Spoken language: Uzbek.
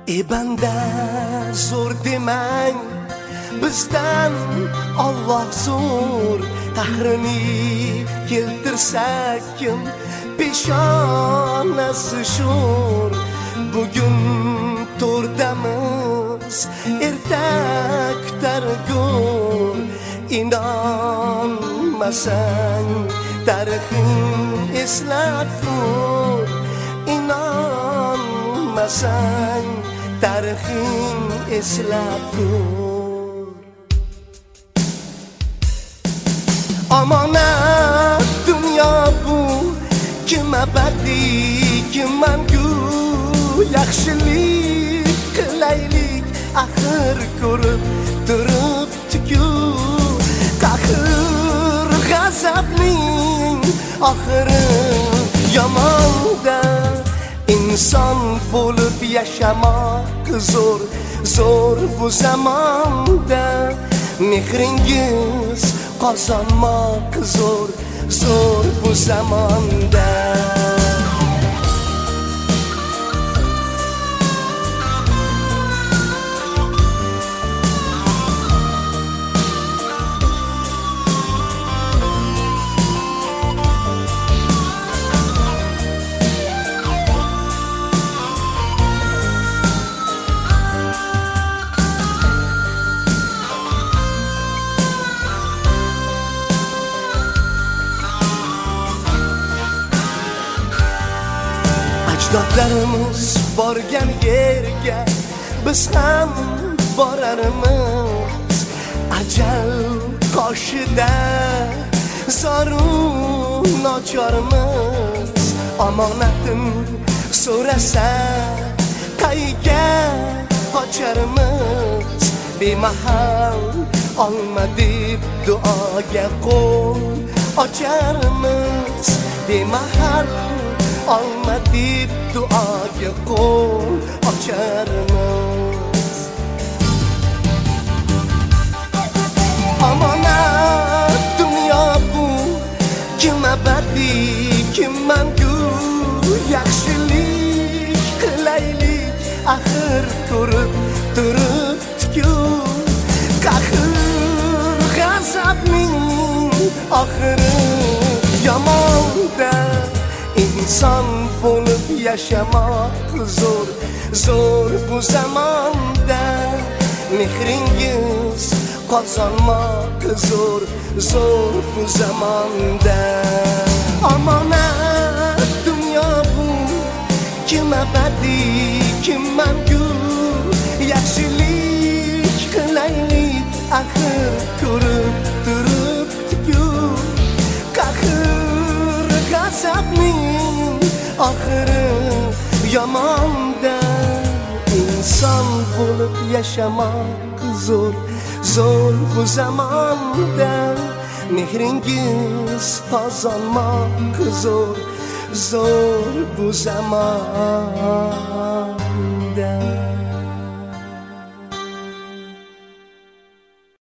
banda zo'r demang, bizdan Alloh zo'r. Qahrini keltirsak kim peshonasi sho'r. Bugun to'rdamiz, erta kutar go'r. Inonmasang tarixing eslab tur. Inonmasang tarixing eslab tur. Omonat dunyo bu, kim abadi, kim mangu. Yaxshilik qilaylik, axir ko'rib turibdi-ku. Qahr g'azabning oxiri yomonda. İnson bo'lib yashamoq zo'r, zo'r bu zamonda. Mehringiz qozonmoq zo'r, zo'r bu zamonda. Ajdodlarimiz borgan yerga biz ham borarmiz. Ajal qoshida zoru nochormiz. Omonatin so'rasa qayga qocharmiz. Bemahal olma deb duoga qo'l ocharmiz. Bemahal olma deb duoga qo'l ocharmiz. Omonat dunyo bu, kim abadi, kim mangu. Yaxshilik qilaylik, axir ko'rib turibdi-ku. Qahr g'azabning oxiri yomonda. İnson bo'lib yashamoq zo'r, zo'r bu zamonda. Mehringiz qozonmoq zo'r, zo'r bu zamonda. Omonat dunyo bu, kim abadi, kim mangu. Yaxshilik qilaylik, axir ko'rib turibdi-ku. Qahr g'azabning oxiri yomonda. İnson bo'lib yashamoq zo'r, zo'r bu zamonda. Mehringiz qozonmoq zo'r, zo'r bu zamonda.